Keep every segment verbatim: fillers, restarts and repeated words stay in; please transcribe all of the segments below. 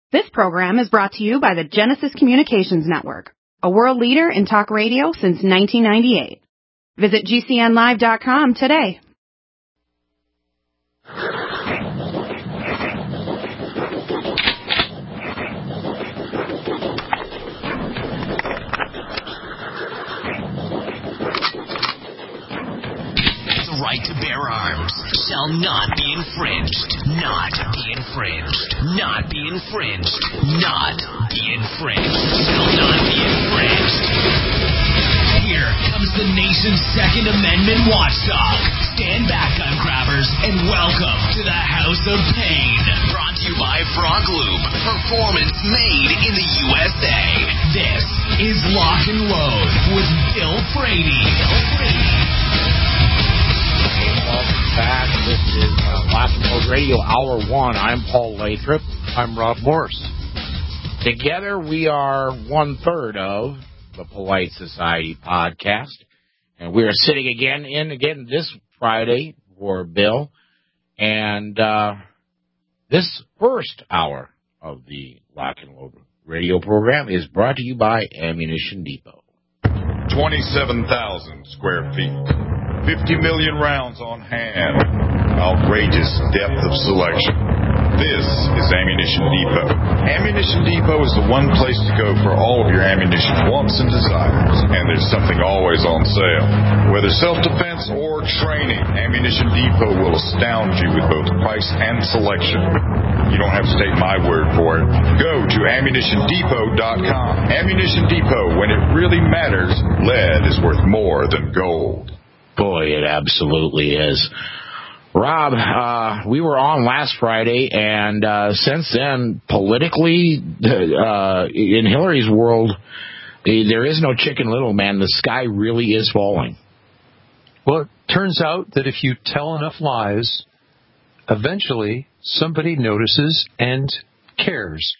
This program is brought to you by the Genesis Communications Network, a world leader in talk radio since nineteen ninety-eight. Visit G C N live dot com today. The right to bear arms shall not be infringed. Not be infringed. Not be infringed. Not be infringed. Shall not be infringed. Here comes the nation's Second Amendment watchdog. Stand back, gun grabbers, and welcome to the House of Pain. Brought to you by Frog Loop. Performance made in the U S A. This is Lock and Load with Bill Frady. Bill Frady. Welcome back. This is uh, Lock and Load Radio, Hour one. I'm Paul Lathrop. I'm Rob Morse. Together, we are one-third of the Polite Society podcast. And we are sitting again in again this Friday for Bill. And uh, this first hour of the Lock and Load radio program is brought to you by Ammunition Depot. twenty-seven thousand square feet. fifty million rounds on hand. Outrageous depth of selection. This is Ammunition Depot. Ammunition Depot is the one place to go for all of your ammunition wants and desires. And there's something always on sale. Whether self-defense or training, Ammunition Depot will astound you with both price and selection. You don't have to take my word for it. Go to ammunition depot dot com. Ammunition Depot, when it really matters, lead is worth more than gold. Boy, it absolutely is. Rob, uh, we were on last Friday, and uh, since then, politically, uh, in Hillary's world, there is no Chicken Little, man. The sky really is falling. Well, it turns out that if you tell enough lies, eventually somebody notices and cares.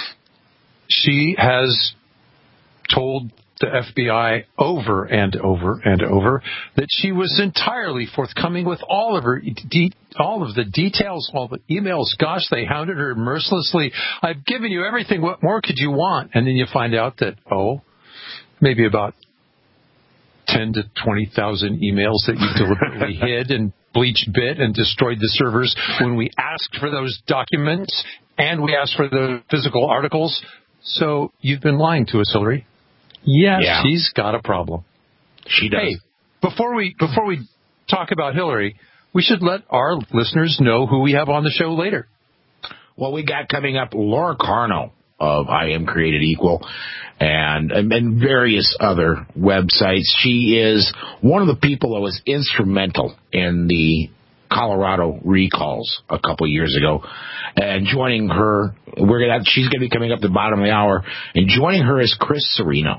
She has told the F B I over and over and over that she was entirely forthcoming with all of her de- all of the details, all the emails. Gosh, they hounded her mercilessly. I've given you everything. What more could you want? And then you find out that, oh, maybe about ten to twenty thousand emails that you deliberately hid and bleached bit and destroyed the servers when we asked for those documents and we asked for the physical articles. So you've been lying to us, Hillary. Yes, yeah. She's got a problem. She does. Hey, before we before we talk about Hillary, we should let our listeners know who we have on the show later. Well, we got coming up Laura Carno of I Am Created Equal and, and, and various other websites. She is one of the people that was instrumental in the Colorado recalls a couple years ago, and joining her, we're gonna she's gonna be coming up at the bottom of the hour, and joining her is Chris Serino.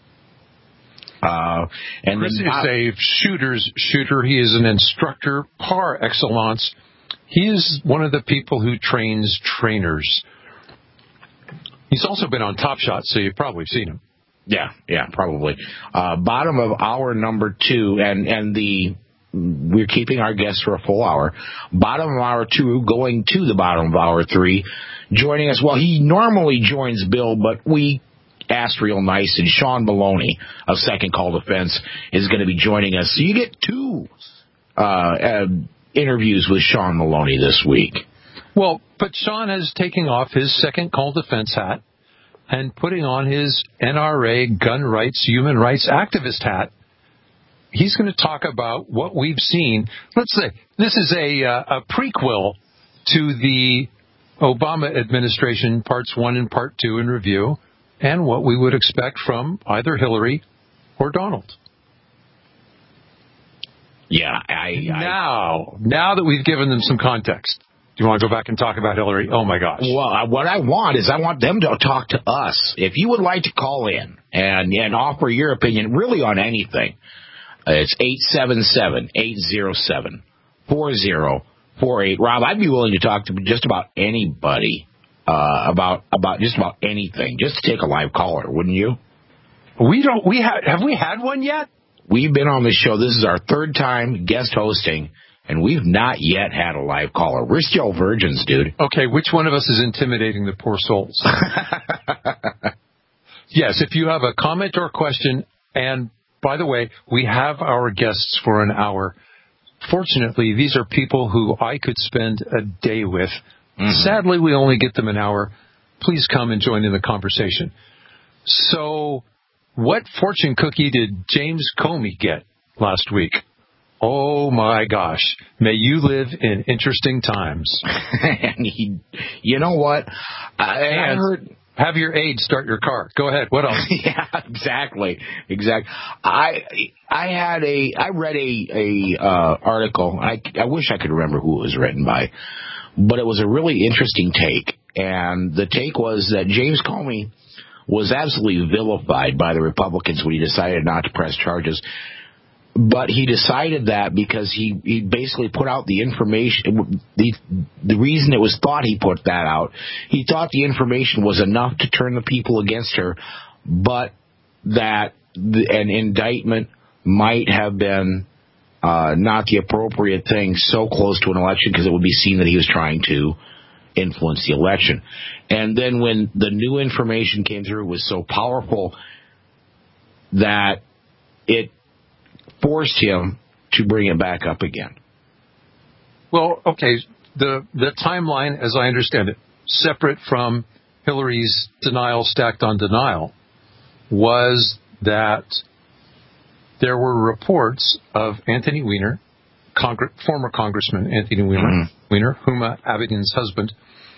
Uh, and Chris then, is a shooter's shooter. He is an instructor par excellence. He is one of the people who trains trainers. He's also been on Top Shot, so you've probably seen him. Yeah, yeah, probably. Uh, bottom of hour number two, and and the. We're keeping our guests for a full hour. Bottom of hour two, going to the bottom of hour three. Joining us, well, he normally joins Bill, but we asked real nice, and Sean Maloney of Second Call Defense is going to be joining us. So you get two uh, uh, interviews with Sean Maloney this week. Well, but Sean is taking off his Second Call Defense hat and putting on his N R A gun rights, human rights activist hat. He's going to talk about what we've seen. Let's say this is a, uh, a prequel to the Obama administration, parts one and part two in review, and what we would expect from either Hillary or Donald. Yeah, I, I now, now that we've given them some context, do you want to go back and talk about Hillary? Oh my gosh! Well, what I want is I want them to talk to us. If you would like to call in and and offer your opinion, really on anything. It's eight seven seven, eight zero seven, four zero four eight. Rob, I'd be willing to talk to just about anybody uh, about about just about anything, just to take a live caller, wouldn't you? We don't. We have have we had one yet? We've been on the show. This is our third time guest hosting, and we've not yet had a live caller. We're still virgins, dude. Okay, which one of us is intimidating the poor souls? Yes, if you have a comment or question, and by the way, we have our guests for an hour. Fortunately, these are people who I could spend a day with. Mm-hmm. Sadly, we only get them an hour. Please come and join in the conversation. So, what fortune cookie did James Comey get last week? Oh my gosh. May you live in interesting times. And he, you know what? I, I heard... Have your aide start your car. Go ahead. What else? Yeah, exactly. Exactly. I I had a I read a a uh, article. I I wish I could remember who it was written by, but it was a really interesting take. And the take was that James Comey was absolutely vilified by the Republicans when he decided not to press charges. But he decided that because he, he basically put out the information, the the reason it was thought he put that out, he thought the information was enough to turn the people against her, but that the, an indictment might have been uh, not the appropriate thing so close to an election because it would be seen that he was trying to influence the election. And then when the new information came through, it was so powerful that it forced him to bring it back up again. Well, okay, the the timeline, as I understand it, separate from Hillary's denial stacked on denial, was that there were reports of Anthony Weiner, Congre- former Congressman Anthony Weiner, mm-hmm. Weiner, Huma Abedin's husband,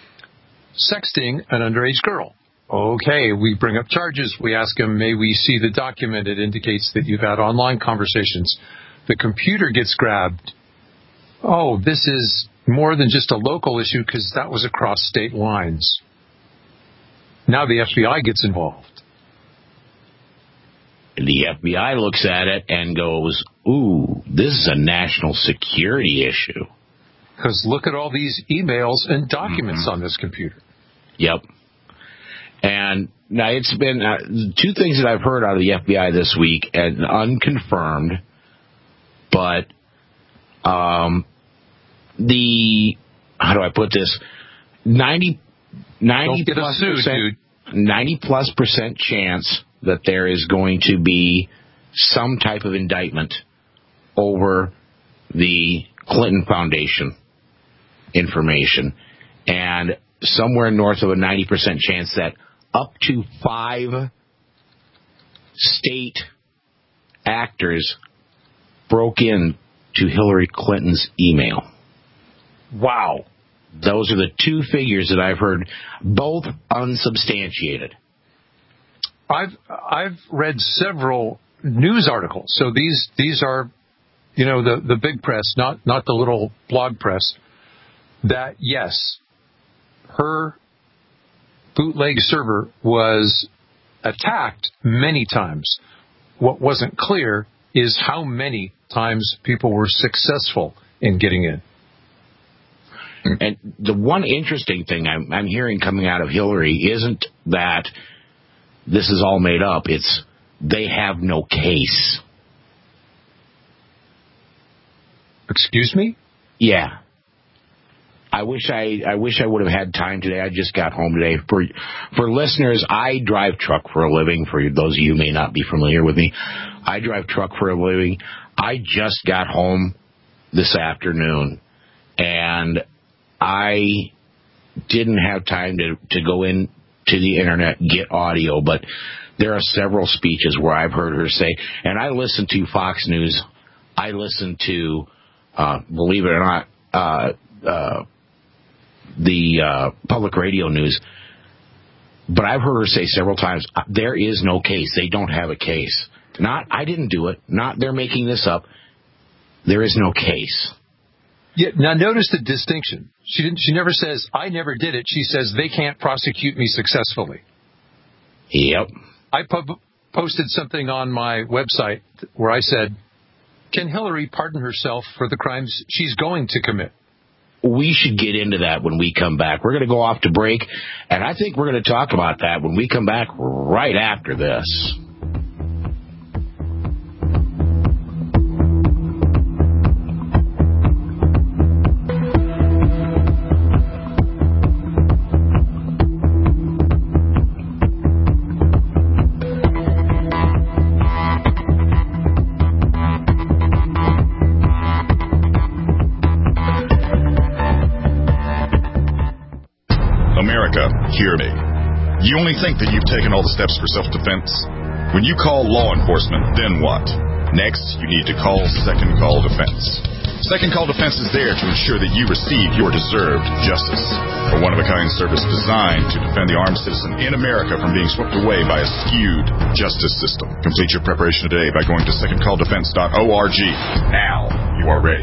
sexting an underage girl. Okay, we bring up charges. We ask him, may we see the document? It indicates that you've had online conversations. The computer gets grabbed. Oh, this is more than just a local issue because that was across state lines. Now the F B I gets involved. The F B I looks at it and goes, ooh, this is a national security issue. Because look at all these emails and documents mm-hmm. on this computer. Yep. And now it's been uh, two things that I've heard out of the F B I this week, and unconfirmed, but um, the, how do I put this, ninety, ninety plus suit, percent, dude. ninety plus percent chance that there is going to be some type of indictment over the Clinton Foundation information, and somewhere north of a ninety percent chance that up to five state actors broke in to Hillary Clinton's email. Wow. Those are the two figures that I've heard, both unsubstantiated. I've I've read several news articles. So these these are, you know, the, the big press, not not the little blog press, that yes, her bootleg server was attacked many times. What wasn't clear is how many times people were successful in getting in. And the one interesting thing I'm, I'm hearing coming out of Hillary isn't that this is all made up. It's they have no case. Excuse me? Yeah. I wish I I wish I would have had time today. I just got home today. For for listeners, I drive truck for a living. For those of you who may not be familiar with me, I drive truck for a living. I just got home this afternoon, and I didn't have time to, to go in to the internet, get audio, but there are several speeches where I've heard her say, and I listen to Fox News, I listen to, uh, believe it or not, uh, uh, the uh, public radio news, but I've heard her say several times, there is no case. They don't have a case. Not, I didn't do it. Not, they're making this up. There is no case. Yeah. Now notice the distinction. She didn't. She never says, I never did it. She says, they can't prosecute me successfully. Yep. I pub- posted something on my website where I said, can Hillary pardon herself for the crimes she's going to commit? We should get into that when we come back. We're going to go off to break, and I think we're going to talk about that when we come back right after this. hear me. You only think that you've taken all the steps for self-defense? When you call law enforcement, then what? Next, you need to call Second Call Defense. Second Call Defense is there to ensure that you receive your deserved justice. A one-of-a-kind service designed to defend the armed citizen in America from being swept away by a skewed justice system. Complete your preparation today by going to second call defense dot org. Now you are ready.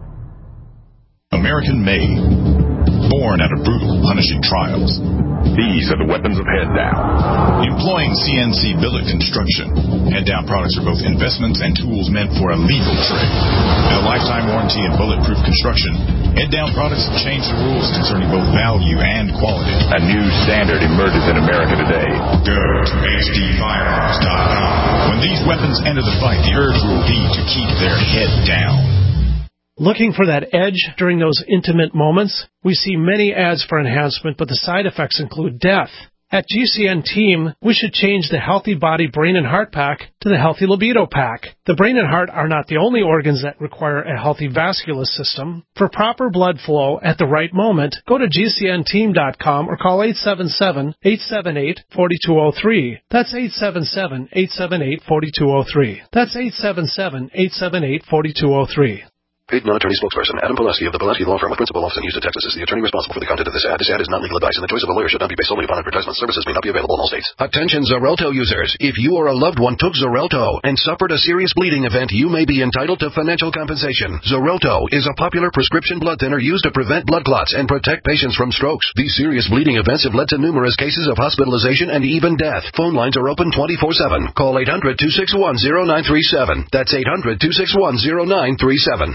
American-made. Born out of brutal, punishing trials. These are the weapons of Head Down. Employing C N C billet construction, Head Down products are both investments and tools meant for a legal trade. With a lifetime warranty and bulletproof construction, Head Down products have changed the rules concerning both value and quality. A new standard emerges in America today. Go to H D firearms dot com. When these weapons enter the fight, the urge will be to keep their head down. Looking for that edge during those intimate moments? We see many ads for enhancement, but the side effects include death. At G C N Team, we should change the Healthy Body Brain and Heart Pack to the Healthy Libido Pack. The brain and heart are not the only organs that require a healthy vascular system. For proper blood flow at the right moment, go to G C N team dot com or call eight seven seven, eight seven eight, four two zero three. That's eight seven seven, eight seven eight, four two zero three. That's eight seven seven, eight seven eight, four two zero three. Paid non-attorney spokesperson Adam Pulaski of the Pulaski Law Firm with principal office in Houston, Texas is the attorney responsible for the content of this ad. This ad is not legal advice, and the choice of a lawyer should not be based solely upon advertisement. Services may not be available in all states. Attention Xarelto users. If you or a loved one took Xarelto and suffered a serious bleeding event, you may be entitled to financial compensation. Xarelto is a popular prescription blood thinner used to prevent blood clots and protect patients from strokes. These serious bleeding events have led to numerous cases of hospitalization and even death. Phone lines are open twenty-four seven. Call eight hundred, two six one, zero nine three seven. That's eight hundred, two six one, zero nine three seven.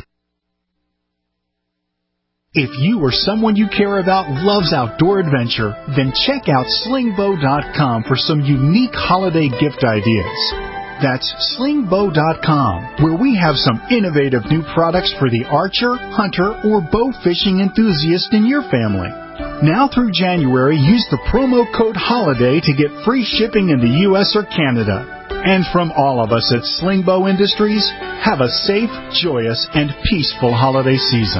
If you or someone you care about loves outdoor adventure, then check out sling bow dot com for some unique holiday gift ideas. That's sling bow dot com, where we have some innovative new products for the archer, hunter, or bow fishing enthusiast in your family. Now through January, use the promo code HOLIDAY to get free shipping in the U S or Canada. And from all of us at Sling Bow Industries, have a safe, joyous, and peaceful holiday season.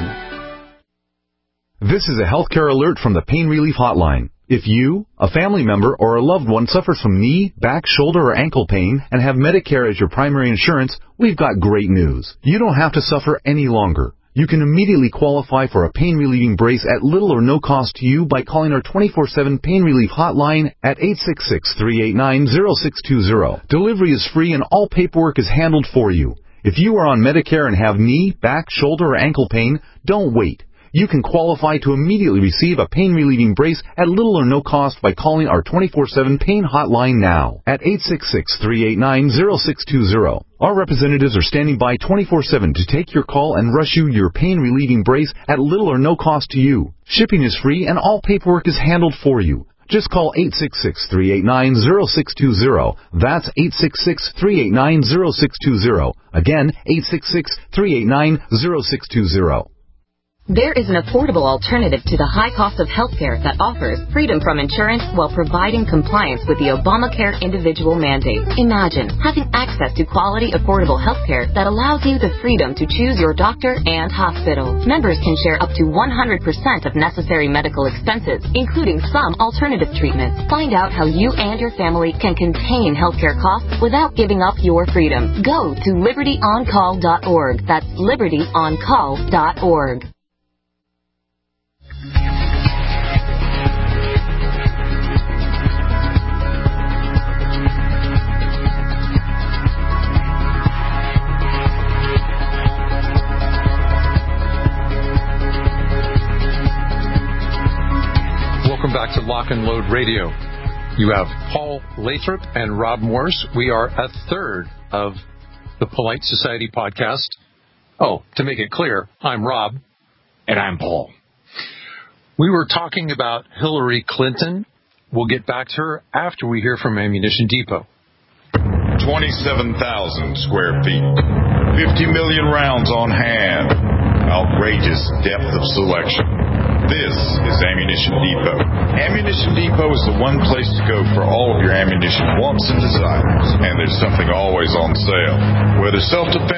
This is a healthcare alert from the Pain Relief Hotline. If you, a family member, or a loved one suffers from knee, back, shoulder, or ankle pain and have Medicare as your primary insurance, we've got great news. You don't have to suffer any longer. You can immediately qualify for a pain-relieving brace at little or no cost to you by calling our twenty-four seven Pain Relief Hotline at eight six six, three eight nine, zero six two zero. Delivery is free and all paperwork is handled for you. If you are on Medicare and have knee, back, shoulder, or ankle pain, don't wait. You can qualify to immediately receive a pain-relieving brace at little or no cost by calling our twenty-four seven Pain Hotline now at eight six six, three eight nine, zero six two zero. Our representatives are standing by twenty-four seven to take your call and rush you your pain-relieving brace at little or no cost to you. Shipping is free and all paperwork is handled for you. Just call eight six six, three eight nine, zero six two zero. That's eight six six, three eight nine, zero six two zero. Again, eight six six, three eight nine, zero six two zero. There is an affordable alternative to the high cost of healthcare that offers freedom from insurance while providing compliance with the Obamacare individual mandate. Imagine having access to quality, affordable healthcare that allows you the freedom to choose your doctor and hospital. Members can share up to one hundred percent of necessary medical expenses, including some alternative treatments. Find out how you and your family can contain healthcare costs without giving up your freedom. Go to liberty on call dot org. That's liberty on call dot org. Welcome back to Lock and Load Radio. You have Paul Lathrop and Rob Morse. We are a third of the Polite Society podcast. Oh, to make it clear, I'm Rob. And I'm Paul. We were talking about Hillary Clinton. We'll get back to her after we hear from Ammunition Depot. twenty-seven thousand square feet. fifty million rounds on hand. Outrageous depth of selection. This is Ammunition Depot. Ammunition Depot is the one place to go for all of your ammunition wants and desires. And there's something always on sale. Whether self-defense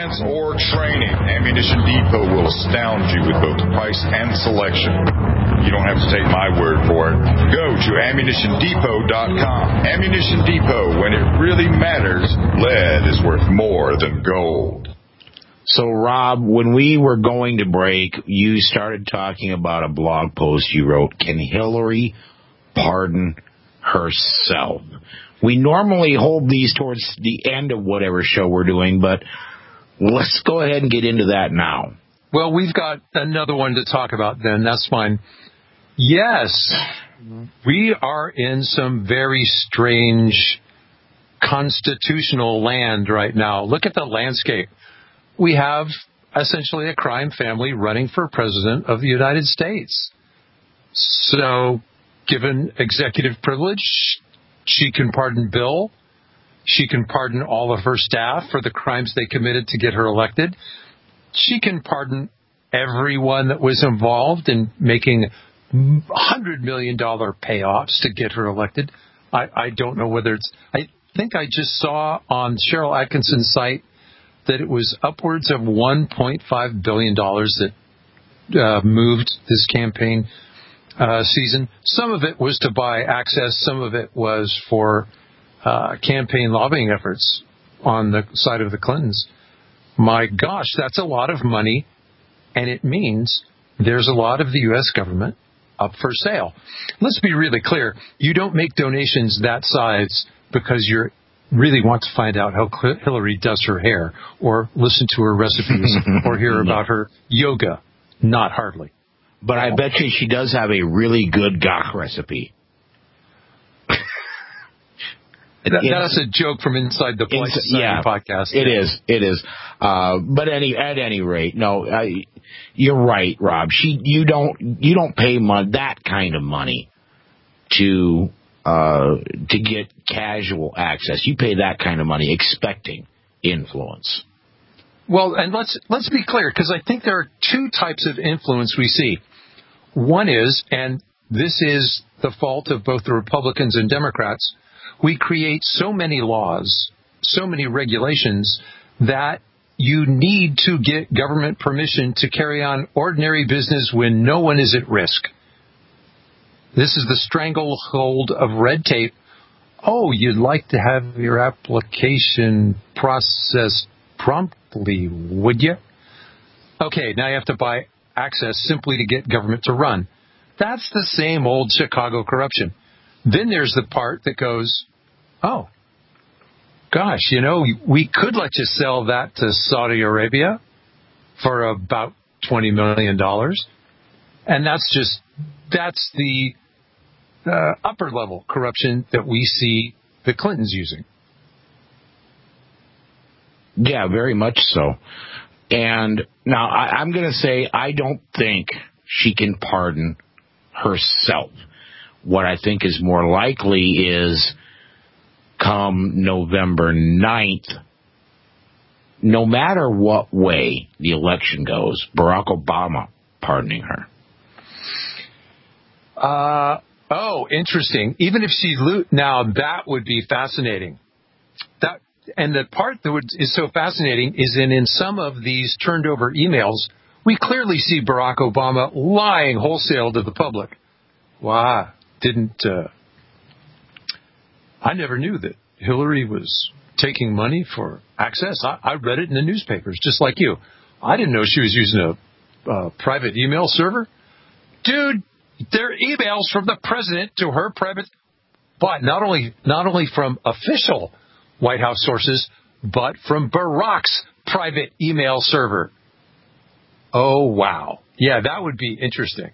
defense, or training, Ammunition Depot will astound you with both price and selection. You don't have to take my word for it. Go to ammunition depot dot com. Ammunition Depot, when it really matters, lead is worth more than gold. So, Rob, when we were going to break, you started talking about a blog post you wrote, Can Hillary Pardon Herself? We normally hold these towards the end of whatever show we're doing, but let's go ahead and get into that now. Well, we've got another one to talk about then. That's fine. Yes, we are in some very strange constitutional land right now. Look at the landscape. We have essentially a crime family running for president of the United States. So, given executive privilege, she can pardon Bill. She can pardon all of her staff for the crimes they committed to get her elected. She can pardon everyone that was involved in making one hundred million dollars payoffs to get her elected. I, I don't know whether it's... I think I just saw on Cheryl Atkinson's site that it was upwards of one point five billion dollars that uh, moved this campaign uh, season. Some of it was to buy access. Some of it was for uh, campaign lobbying efforts on the side of the Clintons. My gosh, that's a lot of money, and it means there's a lot of the U S government up for sale. Let's be really clear. You don't make donations that size because you really want to find out how Hillary does her hair or listen to her recipes or hear about her yoga. Not hardly. But I bet you she does have a really good gach recipe. That, that's a joke from inside the Polite Society yeah, podcast. It is. It is. Uh, but any at any rate, no, I, you're right, Rob. She, you don't, you don't pay mon- that kind of money to uh, to get casual access. You pay that kind of money expecting influence. Well, and let's let's be clear, because I think there are two types of influence we see. One is, and this is the fault of both the Republicans and Democrats, we create so many laws, so many regulations, that you need to get government permission to carry on ordinary business when no one is at risk. This is the stranglehold of red tape. Oh, you'd like to have your application processed promptly, would you? Okay, now you have to buy access simply to get government to run. That's the same old Chicago corruption. Then there's the part that goes, oh, gosh, you know, we could let you sell that to Saudi Arabia for about twenty million dollars. And that's just, that's the uh, upper level corruption that we see the Clintons using. Yeah, very much so. And now I, I'm going to say I don't think she can pardon herself. What I think is more likely is come November ninth, no matter what way the election goes, Barack Obama pardoning her. Uh, oh, interesting. Even if she lo- now that would be fascinating. That and the part that would, is so fascinating is in in some of these turned over emails, we clearly see Barack Obama lying wholesale to the public. Wow, didn't uh, I never knew that Hillary was taking money for access. I, I read it in the newspapers, just like you. I didn't know she was using a, a private email server. Dude, there are emails from the president to her private, but not only not only from official White House sources, but from Barack's private email server. Oh, wow. Yeah, that would be interesting.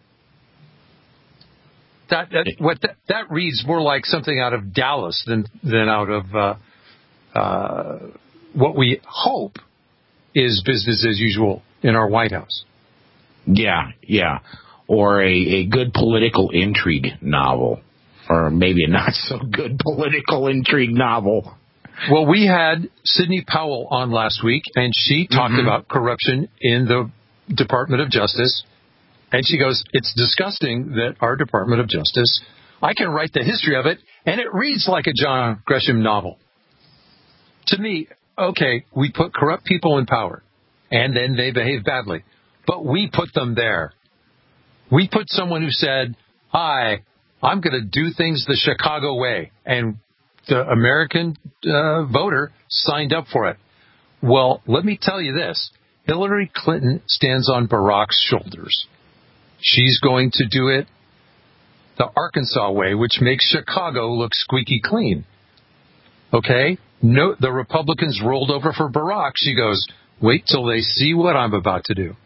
That that what that, that reads more like something out of Dallas than than out of uh, uh, what we hope is business as usual in our White House. Yeah, yeah, or a, a good political intrigue novel, or maybe a not so good political intrigue novel. Well, we had Sidney Powell on last week, and she talked mm-hmm. about corruption in the Department of Justice. And she goes, it's disgusting that our Department of Justice, I can write the history of it, and it reads like a John Grisham novel. To me, okay, we put corrupt people in power. and then they behave badly. But we put them there. We put someone who said, hi, I'm going to do things the Chicago way. And the American uh, voter signed up for it. Well, let me tell you this. Hillary Clinton stands on Barack's shoulders. She's going to do it the Arkansas way, which makes Chicago look squeaky clean. Okay? No, the Republicans rolled over for Barack. She goes, wait till they see what I'm about to do.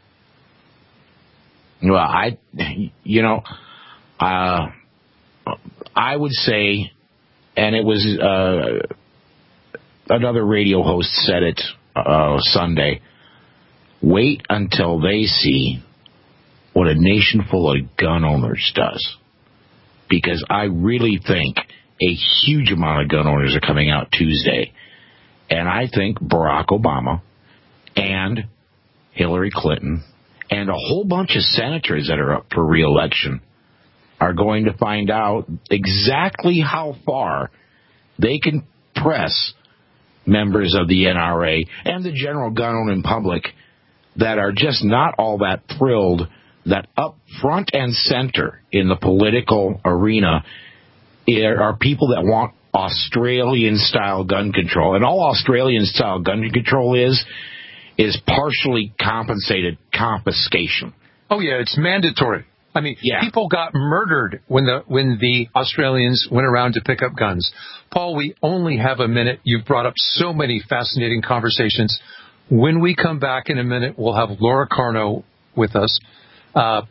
Well, I, you know, uh, I would say, and it was uh, another radio host said it uh, Sunday, wait until they see what a nation full of gun owners does. Because I really think a huge amount of gun owners are coming out Tuesday. And I think Barack Obama and Hillary Clinton and a whole bunch of senators that are up for re-election are going to find out exactly how far they can press members of the N R A and the general gun-owning public that are just not all that thrilled that up front and center in the political arena are people that want Australian-style gun control. And all Australian-style gun control is, is partially compensated confiscation. Oh, yeah, it's mandatory. I mean, yeah. People got murdered when the when the Australians went around to pick up guns. Paul, we only have a minute. You've brought up so many fascinating conversations. When we come back in a minute, we'll have Laura Carno with us. Uh,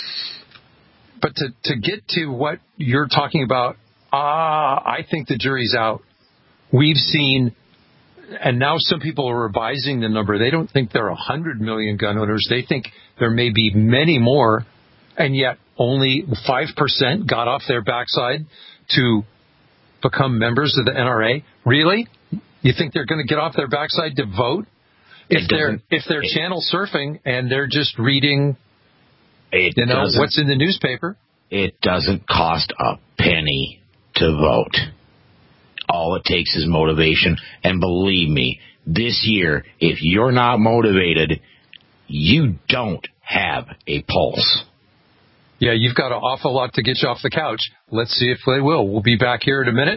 but to, to get to what you're talking about, uh, I think the jury's out. We've seen, and now some people are revising the number. They don't think there are one hundred million gun owners. They think there may be many more, and yet only five percent got off their backside to become members of the N R A. Really? You think they're going to get off their backside to vote? If they're, if they're it, channel surfing and they're just reading... It you know, what's in the newspaper? It doesn't cost a penny to vote. All it takes is motivation. And believe me, this year, if you're not motivated, you don't have a pulse. Yeah, you've got an awful lot to get you off the couch. Let's see if they will. We'll be back here in a minute.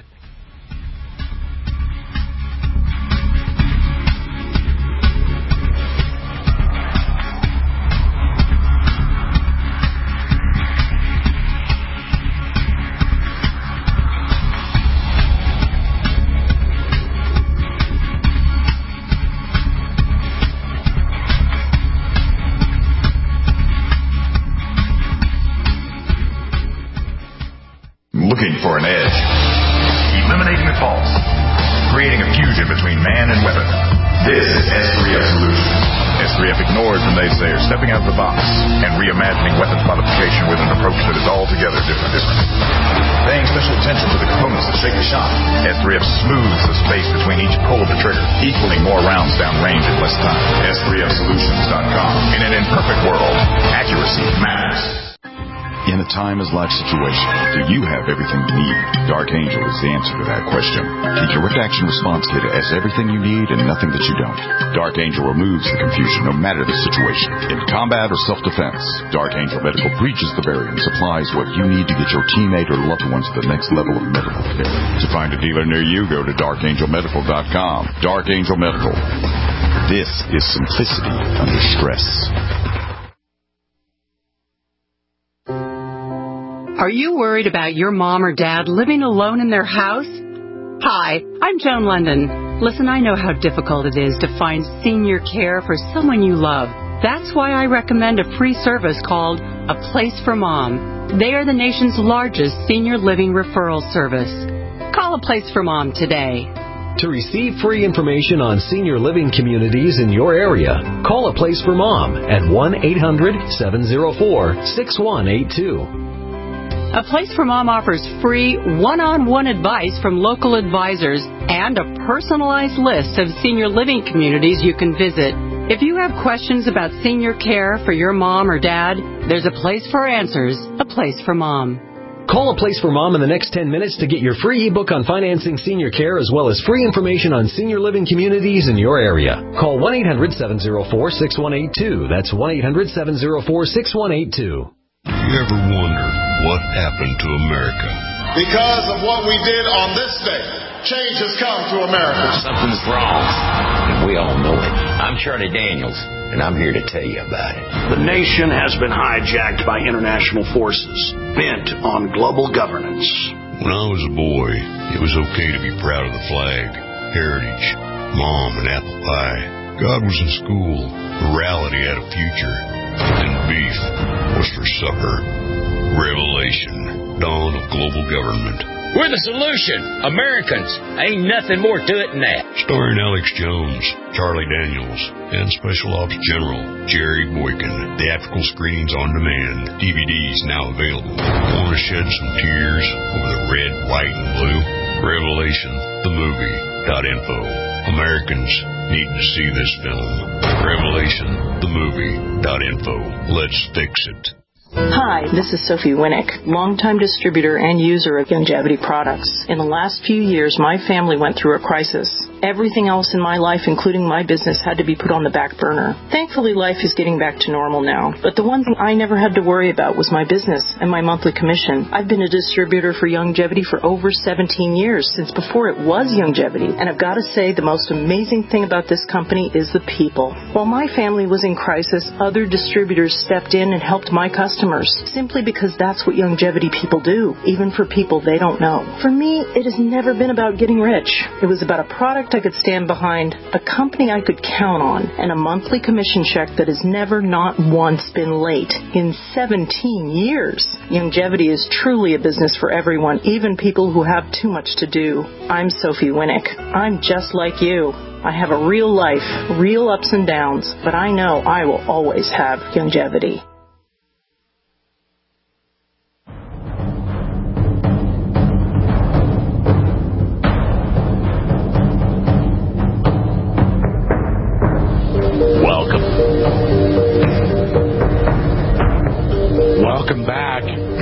Looking for an edge. Eliminating the false. Creating a fusion between man and weapon. This is S three F Solutions. S three F ignores the naysayers, stepping out of the box and reimagining weapons modification with an approach that is altogether different. different. Paying special attention to the components that shake the shot. S three F smooths the space between each pull of the trigger, equaling more rounds down range in less time. S three F Solutions dot com. In an imperfect world, accuracy matters. In a time-as-life situation, do you have everything you need? Dark Angel is the answer to that question. The Direct Action Response Kit has everything you need and nothing that you don't. Dark Angel removes the confusion no matter the situation. In combat or self-defense, Dark Angel Medical breaches the barrier and supplies what you need to get your teammate or loved one to the next level of medical care. To find a dealer near you, go to dark angel medical dot com. Dark Angel Medical. This is simplicity under stress. Are you worried about your mom or dad living alone in their house? Hi, I'm Joan London. Listen, I know how difficult it is to find senior care for someone you love. That's why I recommend a free service called A Place for Mom. They are the nation's largest senior living referral service. Call A Place for Mom today. To receive free information on senior living communities in your area, call A Place for Mom at one eight hundred seven oh four six one eight two. A Place for Mom offers free one-on-one advice from local advisors and a personalized list of senior living communities you can visit. If you have questions about senior care for your mom or dad, there's a place for answers, A Place for Mom. Call A Place for Mom in the next ten minutes to get your free ebook on financing senior care as well as free information on senior living communities in your area. Call one eight hundred, seven oh four, six one eight two. That's one eight hundred, seven oh four, six one eight two. You ever wonder what happened to America? Because of what we did on this day, change has come to America. Something's wrong, and we all know it. I'm Charlie Daniels, and I'm here to tell you about it. The nation has been hijacked by international forces, bent on global governance. When I was a boy, it was okay to be proud of the flag, heritage, mom and apple pie. God was in school, morality had a future, and beef was for supper. Revelation, dawn of global government. We're the solution. Americans. Ain't nothing more to it than that. Starring Alex Jones, Charlie Daniels, and Special Ops General Jerry Boykin. Theatrical screenings on demand. D V Ds now available. Want to shed some tears over the red, white, and blue? Revelation, the movie, dot info. Americans need to see this film. Revelation, the movie, dot info. Let's fix it. Hi, this is Sophie Winnick, longtime distributor and user of Youngevity products. In the last few years, my family went through a crisis. Everything else in my life, including my business, had to be put on the back burner. Thankfully, life is getting back to normal now. But the one thing I never had to worry about was my business and my monthly commission. I've been a distributor for Youngevity for over seventeen years, since before it was Youngevity. And I've got to say, the most amazing thing about this company is the people. While my family was in crisis, other distributors stepped in and helped my customers, simply because that's what Youngevity people do, even for people they don't know. For me, it has never been about getting rich. It was about a product I could stand behind, a company I could count on, and a monthly commission check that has never not once been late in seventeen years. Youngevity is truly a business for everyone, even people who have too much to do. I'm Sophie Winnick. I'm just like you. I have a real life, real ups and downs, but I know I will always have Youngevity. Welcome back.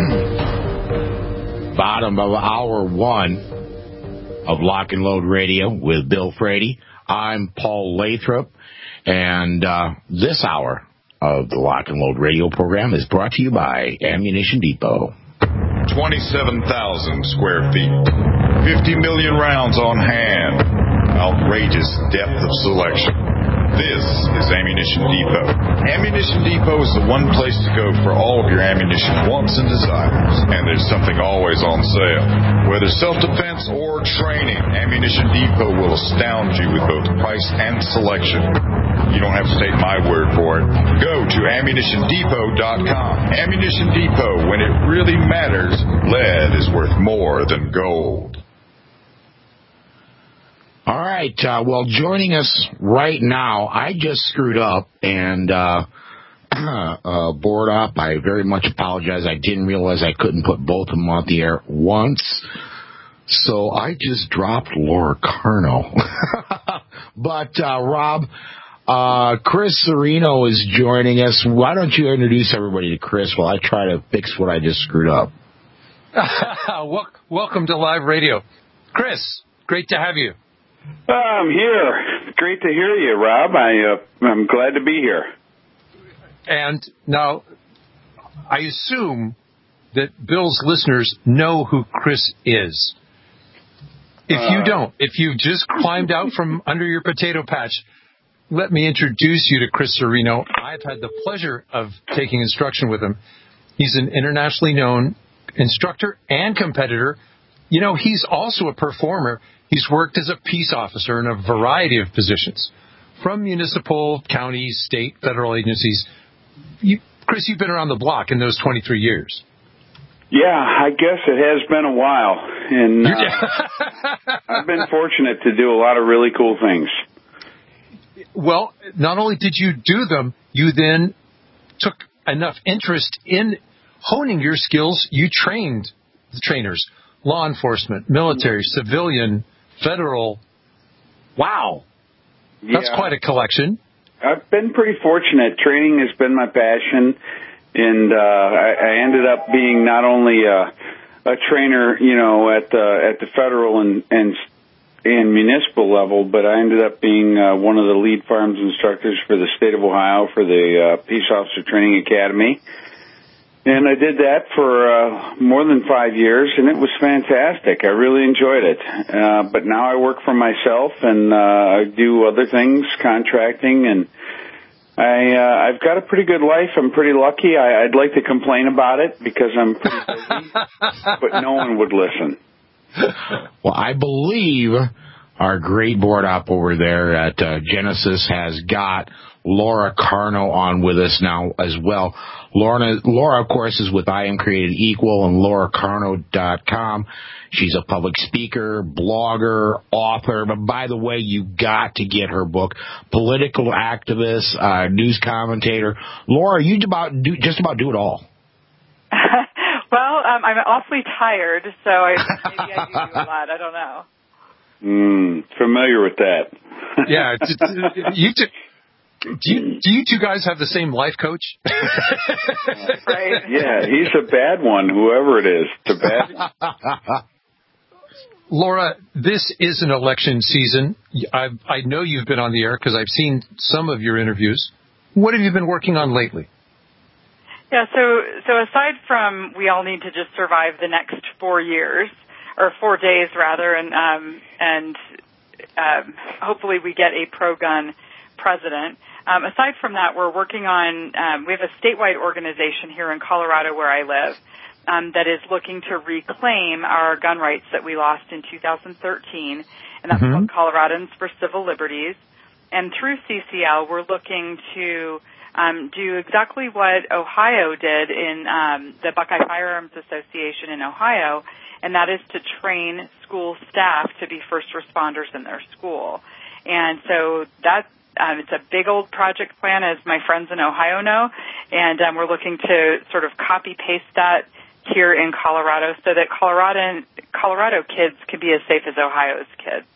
Bottom of hour one of Lock and Load Radio with Bill Frady. I'm Paul Lathrop, and uh, this hour of the Lock and Load Radio program is brought to you by Ammunition Depot. twenty-seven thousand square feet, fifty million rounds on hand, outrageous depth of selection. This is Ammunition Depot. Ammunition Depot is the one place to go for all of your ammunition wants and desires. And there's something always on sale. Whether self-defense or training, Ammunition Depot will astound you with both price and selection. You don't have to take my word for it. Go to ammunition depot dot com. Ammunition Depot, when it really matters, lead is worth more than gold. All right. Uh, well, joining us right now, I just screwed up and uh, uh, bored up. I very much apologize. I didn't realize I couldn't put both of them on the air at once. So I just dropped Laura Carno. But, uh, Rob, uh, Chris Serino is joining us. Why don't you introduce everybody to Chris while I try to fix what I just screwed up? Welcome to live radio. Chris, great to have you. Uh, I'm here. Great to hear you, Rob. I, uh, I'm glad to be here. And now, I assume that Bill's listeners know who Chris is. If uh, you don't, if you just climbed out from under your potato patch, let me introduce you to Chris Serino. I've had the pleasure of taking instruction with him. He's an internationally known instructor and competitor. You know, he's also a performer. He's worked as a peace officer in a variety of positions, from municipal, county, state, federal agencies. You, Chris, you've been around the block in those twenty-three years. Yeah, I guess it has been a while. And uh, I've been fortunate to do a lot of really cool things. Well, not only did you do them, you then took enough interest in honing your skills. You trained the trainers, law enforcement, military, civilian, federal. Wow. That's Yeah. quite a collection. I've been pretty fortunate. Training has been my passion, and uh, I, I ended up being not only a, a trainer, you know, at the at the federal and and and municipal level, but I ended up being uh, one of the lead firearms instructors for the state of Ohio for the uh, Peace Officer Training Academy. And I did that for uh, more than five years, and it was fantastic. I really enjoyed it. Uh, but now I work for myself, and uh, I do other things, contracting, and I, uh, I've got a pretty good life. I'm pretty lucky. I, I'd like to complain about it because I'm pretty busy, but no one would listen. Well, I believe our great board op over there at uh, Genesis has got Laura Carno on with us now as well. Laura, Laura, of course, is with I Am Created Equal and Laura Carno dot com. She's a public speaker, blogger, author. But by the way, you got to get her book, political activist, uh, news commentator. Laura, you about do, just about do it all. Well, um, I'm awfully tired, so I, maybe I do do a lot. I don't know. Mm, familiar with that. Yeah, t- t- you two. Do you, do you two guys have the same life coach? Right. Yeah, he's a bad one, whoever it is. It's a bad one. Laura, this is an election season. I've, I know you've been on the air because I've seen some of your interviews. What have you been working on lately? Yeah, so so aside from we all need to just survive the next four years, or four days rather, and um, and um, hopefully we get a pro-gun president. Um, aside from that, we're working on, um, we have a statewide organization here in Colorado where I live um, that is looking to reclaim our gun rights that we lost in two thousand thirteen, and that's mm-hmm. called Coloradans for Civil Liberties. And through C C L, we're looking to um, do exactly what Ohio did in um, the Buckeye Firearms Association in Ohio, and that is to train school staff to be first responders in their school. And so that Um, it's a big old project plan, as my friends in Ohio know, and um, we're looking to sort of copy-paste that here in Colorado so that Colorado, Colorado kids can be as safe as Ohio's kids.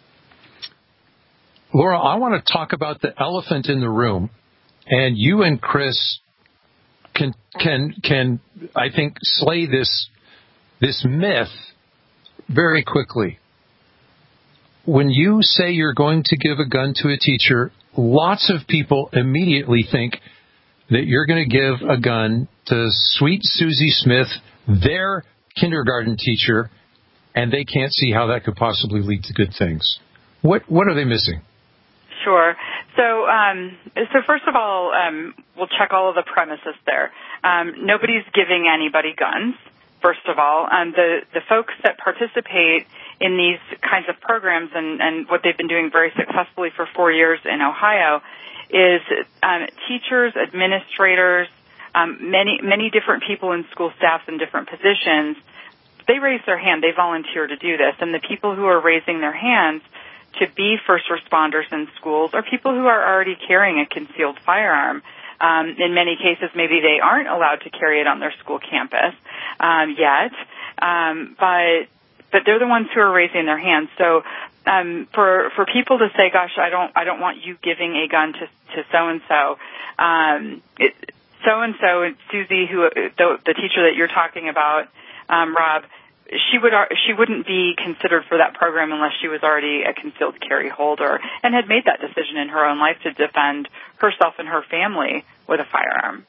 Laura, I want to talk about the elephant in the room, and you and Chris can, can, can I think, slay this, this myth very quickly. When you say you're going to give a gun to a teacher, lots of people immediately think that you're going to give a gun to sweet Susie Smith, their kindergarten teacher, and they can't see how that could possibly lead to good things. What what are they missing? Sure. So, um, so first of all, um, we'll check all of the premises there. Um, nobody's giving anybody guns, first of all. Um, the, the folks that participate in these kinds of programs and, and what they've been doing very successfully for four years in Ohio is um, teachers, administrators, um, many, many different people in school staffs in different positions. They raise their hand. They volunteer to do this. And the people who are raising their hands to be first responders in schools are people who are already carrying a concealed firearm. Um, in many cases, maybe they aren't allowed to carry it on their school campus um, yet, um, but but they're the ones who are raising their hands. So um, for for people to say, "Gosh, I don't I don't want you giving a gun to to so and so," so and so and Susie, who the, the teacher that you're talking about, um, Rob. She would she wouldn't be considered for that program unless she was already a concealed carry holder and had made that decision in her own life to defend herself and her family with a firearm.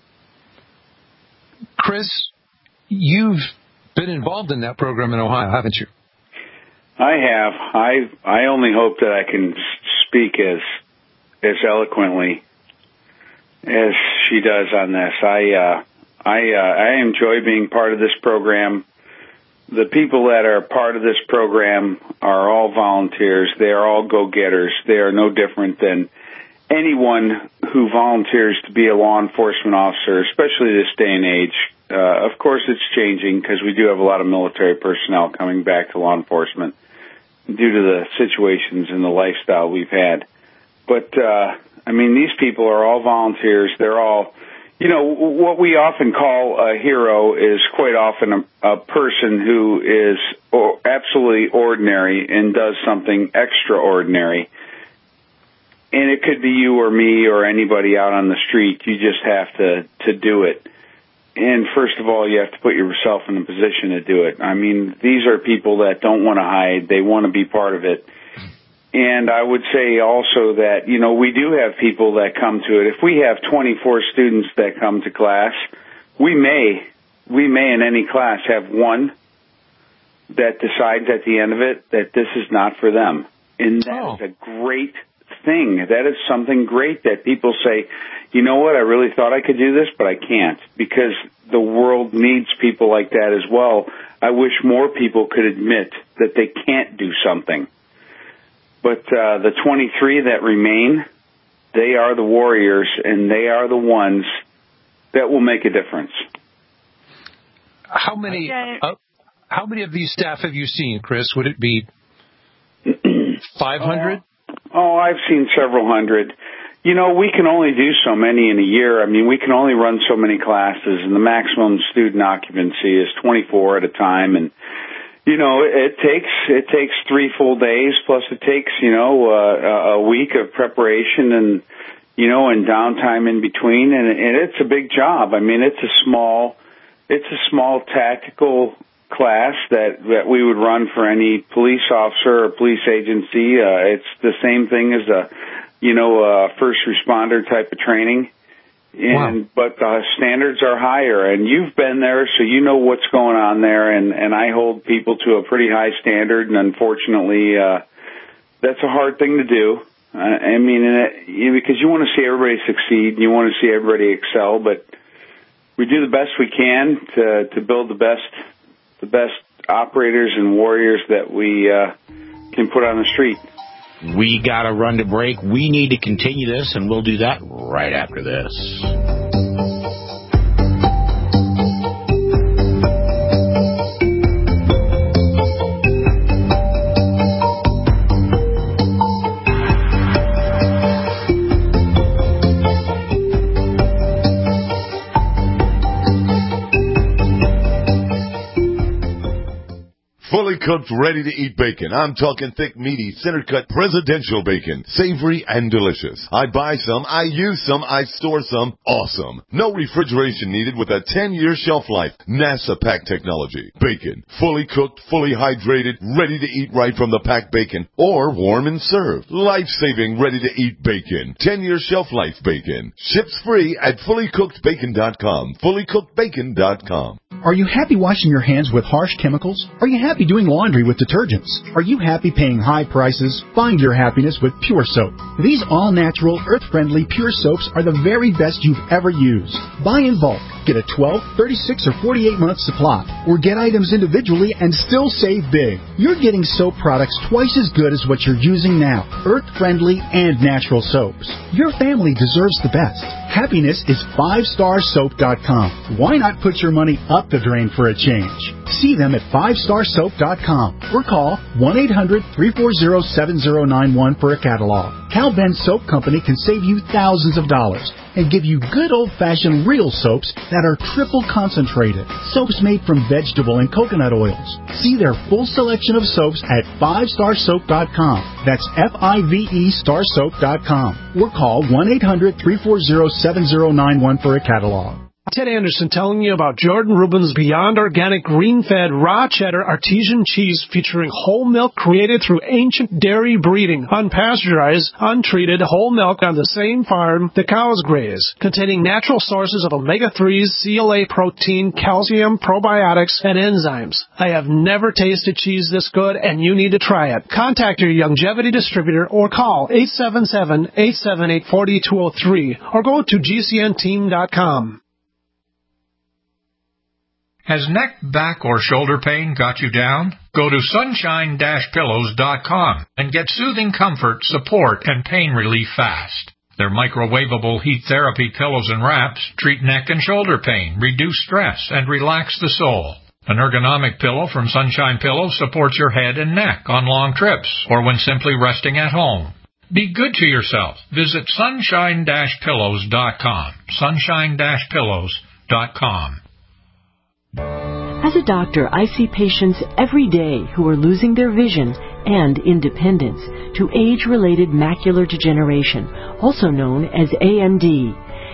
Chris, you've been involved in that program in Ohio, haven't you? I have. I I only hope that I can speak as as eloquently as she does on this. I uh, I uh, I enjoy being part of this program. The people that are part of this program are all volunteers. They are all go-getters. They are no different than anyone who volunteers to be a law enforcement officer, especially this day and age. Uh, of course, it's changing because we do have a lot of military personnel coming back to law enforcement due to the situations and the lifestyle we've had. But, uh, I mean, these people are all volunteers. They're all... You know, what we often call a hero is quite often a, a person who is or, absolutely ordinary and does something extraordinary. And it could be you or me or anybody out on the street. You just have to, to do it. and first of all, you have to put yourself in a position to do it. I mean, these are people that don't want to hide. They want to be part of it. And I would say also that, you know, we do have people that come to it. If we have twenty-four students that come to class, we may, we may in any class have one that decides at the end of it that this is not for them. And that oh. is a great thing. That is something great that people say, you know what, I really thought I could do this, but I can't, because the world needs people like that as well. I wish more people could admit that they can't do something. But uh, the twenty-three that remain, they are the warriors, and they are the ones that will make a difference. How many uh, how many of these staff have you seen, Chris? Would it be five hundred? Oh, oh, I've seen several hundred. You know, we can only do so many in a year. I mean, we can only run so many classes, and the maximum student occupancy is twenty-four at a time, and you know, it takes it takes three full days, plus it takes, you know, uh, a week of preparation and, you know, and downtime in between, and, and it's a big job. I mean, it's a small, it's a small tactical class that, that we would run for any police officer or police agency. Uh, it's the same thing as a, you know, a first responder type of training. And, wow. But the standards are higher, and you've been there, so you know what's going on there, and, and I hold people to a pretty high standard, and unfortunately, uh, that's a hard thing to do. Uh, I mean, it, you, because you want to see everybody succeed, and you want to see everybody excel, but we do the best we can to, to build the best, the best operators and warriors that we, uh, can put on the street. We got to run to break. We need to continue this, and we'll do that right after this. Fully cooked, ready-to-eat bacon. I'm talking thick, meaty, center-cut, presidential bacon. Savory and delicious. I buy some, I use some, I store some. Awesome. No refrigeration needed with a ten-year shelf life. NASA pack technology. Bacon. Fully cooked, fully hydrated, ready to eat right from the packed bacon. Or warm and served. Life-saving, ready-to-eat bacon. ten-year shelf life bacon. Ships free at fully cooked bacon dot com. fully cooked bacon dot com. Are you happy washing your hands with harsh chemicals? Are you happy doing laundry with detergents? Are you happy paying high prices? Find your happiness with Pure Soap. These all-natural, earth-friendly Pure Soaps are the very best you've ever used. Buy in bulk. Get a twelve, thirty-six, or forty-eight month supply. Or get items individually and still save big. You're getting soap products twice as good as what you're using now. Earth-friendly and natural soaps. Your family deserves the best. Happiness is five star soap dot com. Why not put your money up the drain for a change? See them at five star soap dot com or call one eight hundred, three four zero, seven zero nine one for a catalog. Cal Ben Soap Company can save you thousands of dollars and give you good old-fashioned real soaps that are triple concentrated. Soaps made from vegetable and coconut oils. See their full selection of soaps at five star soap dot com. That's F I V E star soap dot com. Or call one eight hundred, three four zero, seven zero nine one for a catalog. Ted Anderson telling you about Jordan Rubin's Beyond Organic Green-Fed Raw Cheddar Artesian Cheese featuring whole milk created through ancient dairy breeding, unpasteurized, untreated whole milk on the same farm the cows graze, containing natural sources of omega threes, C L A protein, calcium, probiotics, and enzymes. I have never tasted cheese this good, and you need to try it. Contact your Youngevity distributor or call eight seven seven, eight seven eight, four two zero three or go to G C N team dot com. Has neck, back, or shoulder pain got you down? Go to sunshine dash pillows dot com and get soothing comfort, support, and pain relief fast. Their microwavable heat therapy pillows and wraps treat neck and shoulder pain, reduce stress, and relax the soul. An ergonomic pillow from Sunshine Pillows supports your head and neck on long trips or when simply resting at home. Be good to yourself. Visit sunshine dash pillows dot com. sunshine dash pillows dot com. As a doctor, I see patients every day who are losing their vision and independence to age-related macular degeneration, also known as A M D.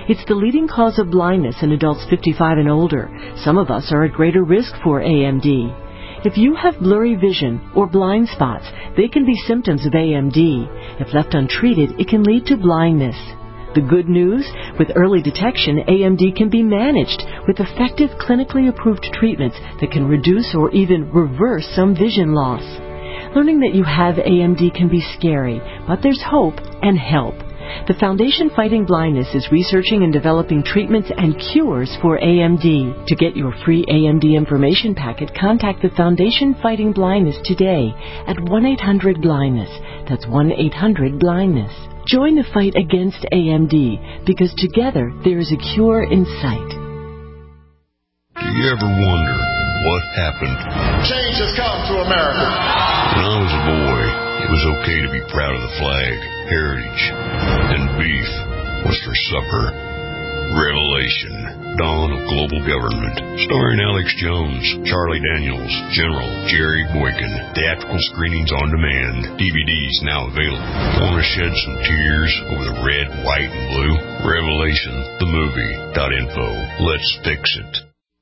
It's the leading cause of blindness in adults fifty-five and older. Some of us are at greater risk for A M D. If you have blurry vision or blind spots, they can be symptoms of A M D. If left untreated, it can lead to blindness. The good news? With early detection, A M D can be managed with effective clinically approved treatments that can reduce or even reverse some vision loss. Learning that you have A M D can be scary, but there's hope and help. The Foundation Fighting Blindness is researching and developing treatments and cures for A M D. To get your free A M D information packet, contact the Foundation Fighting Blindness today at one eight hundred blindness. That's one eight hundred blindness. Join the fight against A M D, because together there is a cure in sight. Do you ever wonder what happened? Change has come to America. When I was a boy, it was okay to be proud of the flag, heritage, and beef was for supper. Revelation, Dawn of Global Government, starring Alex Jones, Charlie Daniels, General Jerry Boykin. Theatrical screenings on demand. D V Ds now available. Want to shed some tears over the red, white, and blue? Revelation, the movie dot info. Let's fix it.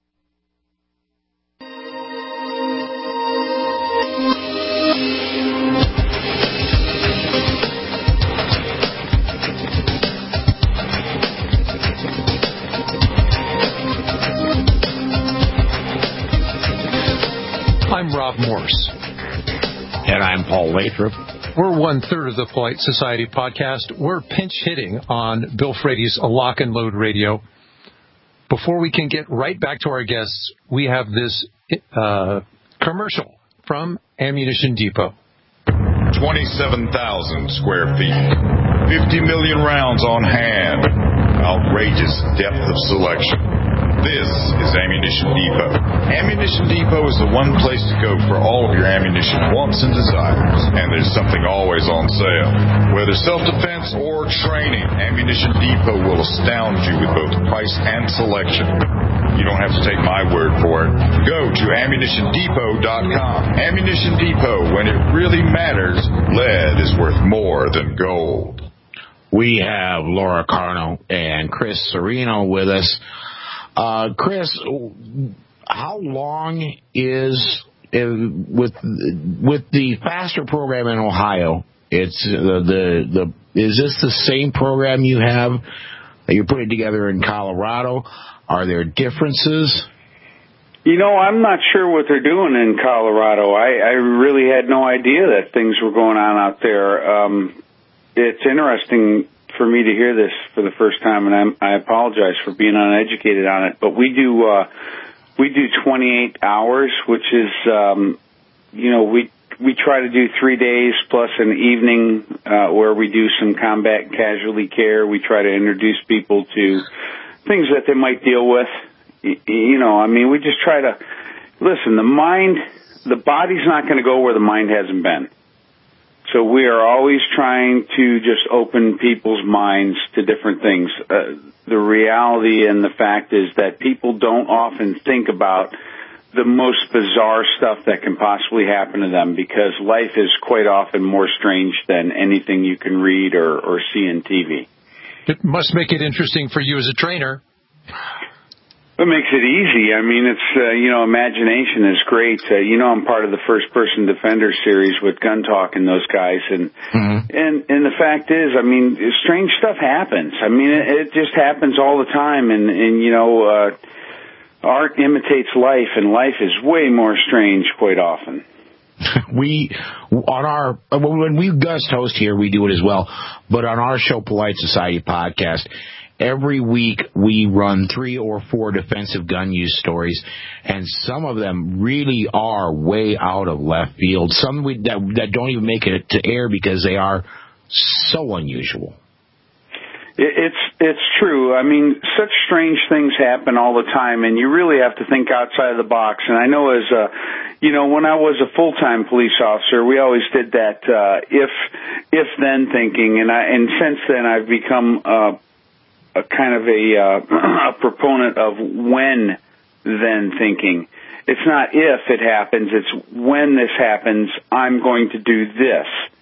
I'm Rob Morse. And I'm Paul Lathrop. We're one-third of the Polite Society podcast. We're pinch hitting on Bill Frady's Lock and Load Radio. Before we can get right back to our guests, we have this uh, commercial from Ammunition Depot. twenty-seven thousand square feet. fifty million rounds on hand. Outrageous depth of selection. This is Ammunition Depot. Ammunition Depot is the one place to go for all of your ammunition wants and desires. And there's something always on sale. Whether self-defense or training, Ammunition Depot will astound you with both price and selection. You don't have to take my word for it. Go to ammunition depot dot com. Ammunition Depot, when it really matters, lead is worth more than gold. We have Laura Carno and Chris Serino with us. Uh, Chris, how long is uh, with with the FASTER program in Ohio? It's uh, the the is this the same program you have that you're putting together in Colorado? Are there differences? You know, I'm not sure what they're doing in Colorado. I, I really had no idea that things were going on out there. Um, it's interesting for me to hear this for the first time, and I'm, I apologize for being uneducated on it. But we do uh, we do twenty-eight hours, which is um, you know we we try to do three days plus an evening uh, where we do some combat casualty care. We try to introduce people to things that they might deal with. You know, I mean, we just try to listen. The mind, the body's not going to go where the mind hasn't been. So we are always trying to just open people's minds to different things. Uh, the reality and the fact is that people don't often think about the most bizarre stuff that can possibly happen to them, because life is quite often more strange than anything you can read or, or see in T V. It must make it interesting for you as a trainer. It makes it easy. I mean, it's, uh, you know, imagination is great. Uh, you know, I'm part of the First Person Defender series with Gun Talk and those guys. And, mm-hmm. and, and the fact is, I mean, strange stuff happens. I mean, it, it just happens all the time. And, and you know, uh, art imitates life, and life is way more strange quite often. We, on our, when we guest host here, we do it as well. But on our show, Polite Society Podcast, every week we run three or four defensive gun use stories, and some of them really are way out of left field. Some we, that, that don't even make it to air because they are so unusual. It's it's true. I mean, such strange things happen all the time, and you really have to think outside of the box. And I know as a, you know, when I was a full-time police officer, we always did that uh, if if then thinking, and I and since then I've become uh, a kind of a, uh, a proponent of when then thinking. It's not if it happens; it's when this happens, I'm going to do this.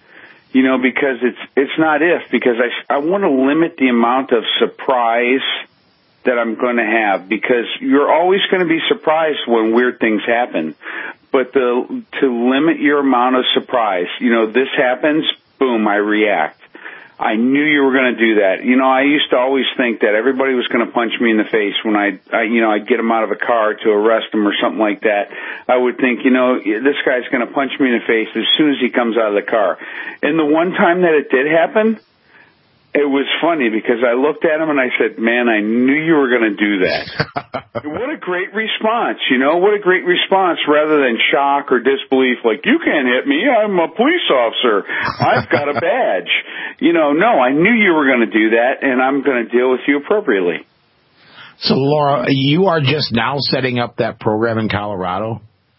You know, because it's it's not if, because I, I want to limit the amount of surprise that I'm going to have, because you're always going to be surprised when weird things happen. But the, to limit your amount of surprise, you know, this happens, boom, I react. I knew you were going to do that. You know, I used to always think that everybody was going to punch me in the face when I, I, you know, I'd get them out of a car to arrest them or something like that. I would think, you know, this guy's going to punch me in the face as soon as he comes out of the car. And the one time that it did happen, it was funny because I looked at him and I said, man, I knew you were going to do that. What a great response, you know, what a great response rather than shock or disbelief, like, you can't hit me, I'm a police officer, I've got a badge. You know, no, I knew you were going to do that, and I'm going to deal with you appropriately. So, Laura, you are just now setting up that program in Colorado?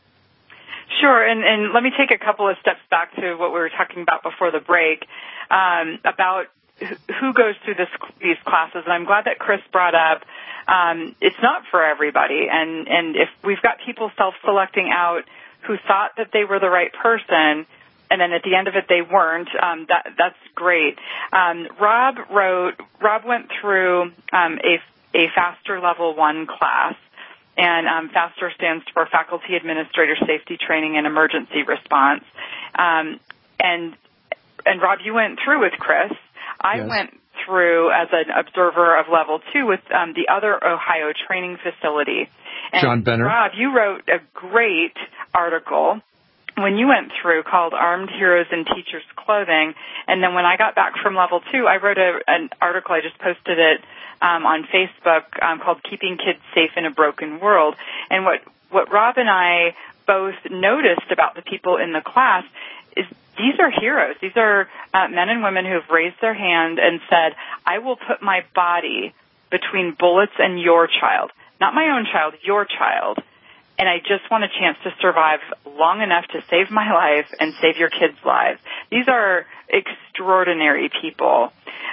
Sure, and, and let me take a couple of steps back to what we were talking about before the break, um, about who goes through this, these classes, and I'm glad that Chris brought up, um, it's not for everybody, and, and if we've got people self-selecting out who thought that they were the right person, and then at the end of it they weren't, um, that, that's great. Um, Rob wrote, Rob went through um, a, a FASTER Level one class, and um, FASTER stands for Faculty Administrator Safety Training and Emergency Response, um, and, and Rob, you went through with Chris. I yes. went through as an observer of level two with um, the other Ohio training facility. And John Benner. Rob, you wrote a great article when you went through called Armed Heroes in Teachers' Clothing. And then when I got back from level two, I wrote a, an article, I just posted it um, on Facebook, um, called Keeping Kids Safe in a Broken World. And what, what Rob and I both noticed about the people in the class is these are heroes. These are uh, men and women who have raised their hand and said, I will put my body between bullets and your child. Not my own child, your child. And I just want a chance to survive long enough to save my life and save your kids' lives. These are extraordinary people.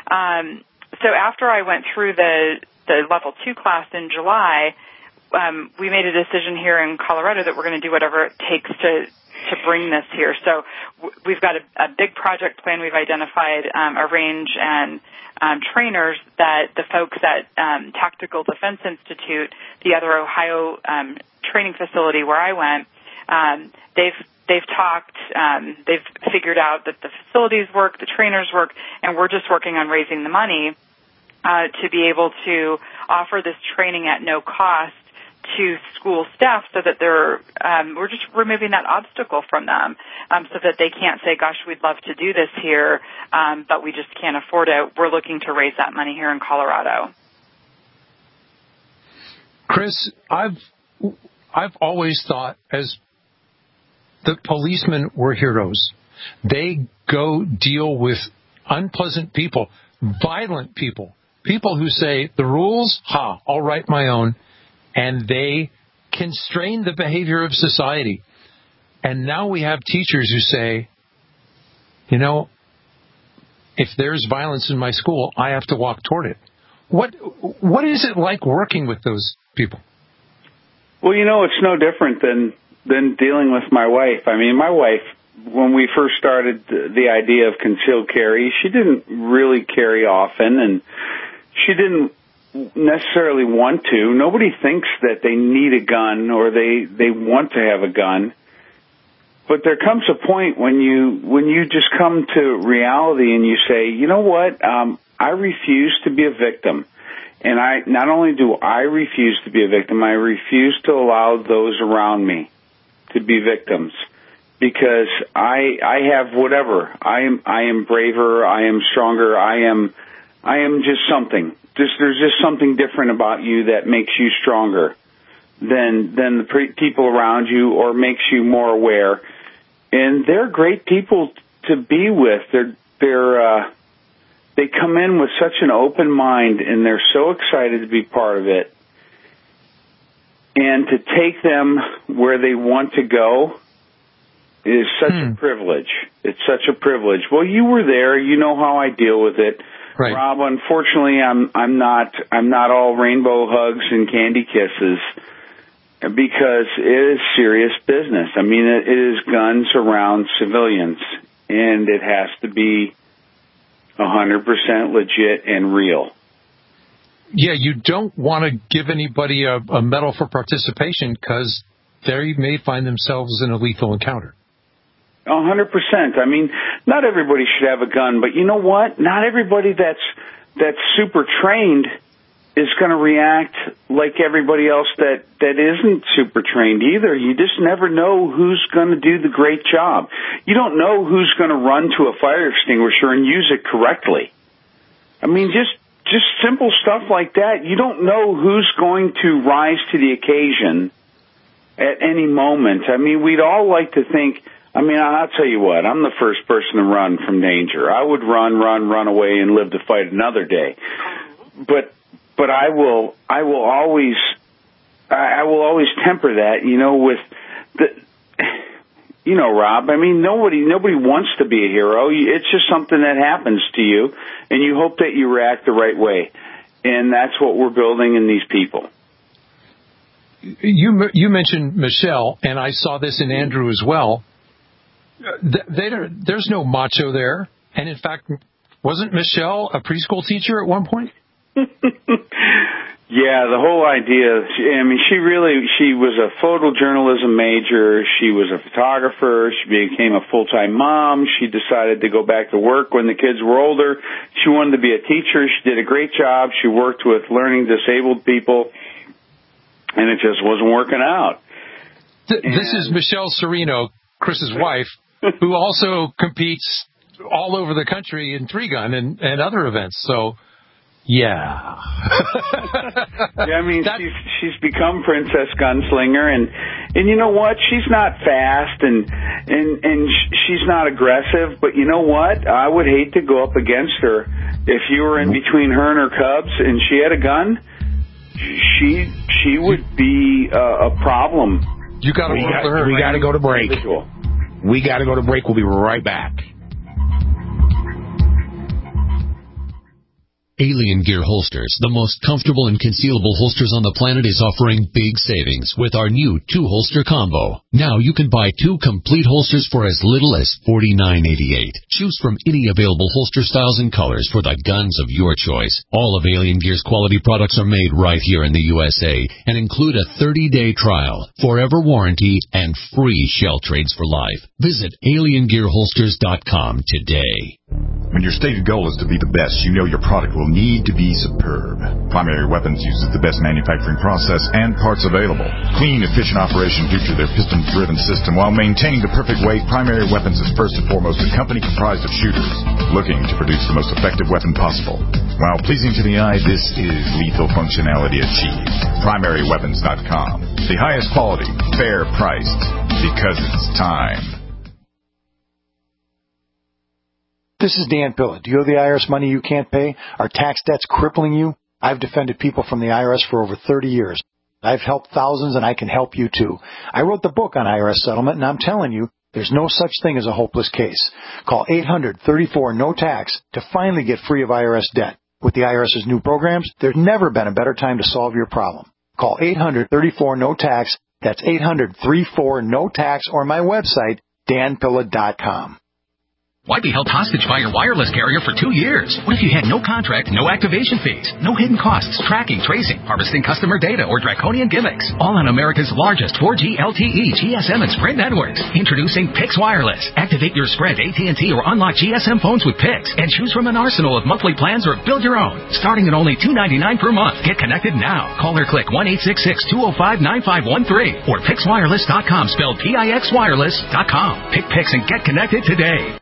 Um, so after I went through the, the level two class in July, um, we made a decision here in Colorado that we're going to do whatever it takes to to bring this here. So w- we've got a, a big project plan. We've identified um, a range and um, trainers that the folks at um, Tactical Defense Institute, the other Ohio um, training facility where I went, um, they've they've talked, um, they've figured out that the facilities work, the trainers work, and we're just working on raising the money uh, to be able to offer this training at no cost to school staff so that they're, um, we're just removing that obstacle from them um, so that they can't say, gosh, we'd love to do this here, um, but we just can't afford it. We're looking to raise that money here in Colorado. Chris, I've, I've always thought as the policemen were heroes. They go deal with unpleasant people, violent people, people who say, the rules, ha, I'll write my own. And they constrain the behavior of society. And now we have teachers who say, you know, if there's violence in my school, I have to walk toward it. What What is it like working with those people? Well, you know, it's no different than, than dealing with my wife. I mean, my wife, when we first started the, the idea of concealed carry, she didn't really carry often, and she didn't necessarily want to. Nobody thinks that they need a gun or they, they want to have a gun. But there comes a point when you when you just come to reality and you say, you know what, um, I refuse to be a victim. And I not only do I refuse to be a victim, I refuse to allow those around me to be victims. Because I I have whatever. I am I am braver, I am stronger, I am I am just something. Just, there's just something different about you that makes you stronger than than the pre- people around you, or makes you more aware. And they're great people to be with. They're they're uh, they come in with such an open mind, and they're so excited to be part of it. And to take them where they want to go is such hmm. a privilege. It's such a privilege. Well, you were there. You know how I deal with it. Right. Rob, unfortunately, I'm I'm not I'm not all rainbow hugs and candy kisses, because it is serious business. I mean, it, it is guns around civilians, and it has to be one hundred percent legit and real. Yeah, you don't want to give anybody a, a medal for participation because they may find themselves in a lethal encounter. A hundred percent. I mean, not everybody should have a gun, but you know what? Not everybody that's that's super trained is going to react like everybody else that, that isn't super trained either. You just never know who's going to do the great job. You don't know who's going to run to a fire extinguisher and use it correctly. I mean, just just simple stuff like that. You don't know who's going to rise to the occasion at any moment. I mean, we'd all like to think, I mean, I'll tell you what, I'm the first person to run from danger. I would run, run, run away and live to fight another day. But But I will, I will always, I will always temper that, you know, with the, you know, Rob. I mean, nobody, nobody wants to be a hero. It's just something that happens to you, and you hope that you react the right way, and that's what we're building in these people. You you mentioned Michelle, and I saw this in Andrew as well. They, there's no macho there, and in fact, wasn't Michelle a preschool teacher at one point? Yeah, the whole idea, I mean, she really, she was a photojournalism major, she was a photographer, she became a full-time mom, she decided to go back to work when the kids were older, she wanted to be a teacher, she did a great job, she worked with learning disabled people, and it just wasn't working out. Th- this is Michelle Serino, Chris's wife, who also competes all over the country in three-gun and, and other events, so... Yeah. yeah, I mean, she's, she's become Princess Gunslinger, and and you know what? She's not fast, and and and she's not aggressive, but you know what? I would hate to go up against her. If you were in between her and her cubs, and she had a gun, she she would be a, a problem. You got to we got we got to go to break. Individual. We got to go to break. We'll be right back. Alien Gear Holsters, the most comfortable and concealable holsters on the planet, is offering big savings with our new two-holster combo. Now you can buy two complete holsters for as little as forty-nine eighty-eight. Choose from any available holster styles and colors for the guns of your choice. All of Alien Gear's quality products are made right here in the U S A and include a thirty-day trial, forever warranty, and free shell trades for life. Visit alien gear holsters dot com today. When your stated goal is to be the best, you know your product will need to be superb. Primary Weapons uses the best manufacturing process and parts available. Clean, efficient operation due to their piston-driven system. While maintaining the perfect weight, Primary Weapons is first and foremost a company comprised of shooters looking to produce the most effective weapon possible. While pleasing to the eye, this is lethal functionality achieved. primary weapons dot com. The highest quality, fair priced, because it's time. This is Dan Pilla. Do you owe the I R S money you can't pay? Are tax debts crippling you? I've defended people from the I R S for over thirty years. I've helped thousands, and I can help you too. I wrote the book on I R S settlement, and I'm telling you, there's no such thing as a hopeless case. Call eight hundred thirty-four no tax to finally get free of I R S debt. With the IRS's new programs, there's never been a better time to solve your problem. Call eight hundred thirty-four no tax. That's eight hundred thirty-four no tax, or my website, dan pilla dot com. Why be held hostage by your wireless carrier for two years? What if you had no contract, no activation fees, no hidden costs, tracking, tracing, harvesting customer data, or draconian gimmicks? All on America's largest four G L T E, G S M, and Sprint networks. Introducing Pix Wireless. Activate your Sprint, A T and T, or unlock G S M phones with Pix, and choose from an arsenal of monthly plans or build your own. Starting at only two ninety-nine per month. Get connected now. Call or click one eight six six, two oh five, nine five one three or pix wireless dot com, spelled P I X wireless dot com. Pick Pix and get connected today.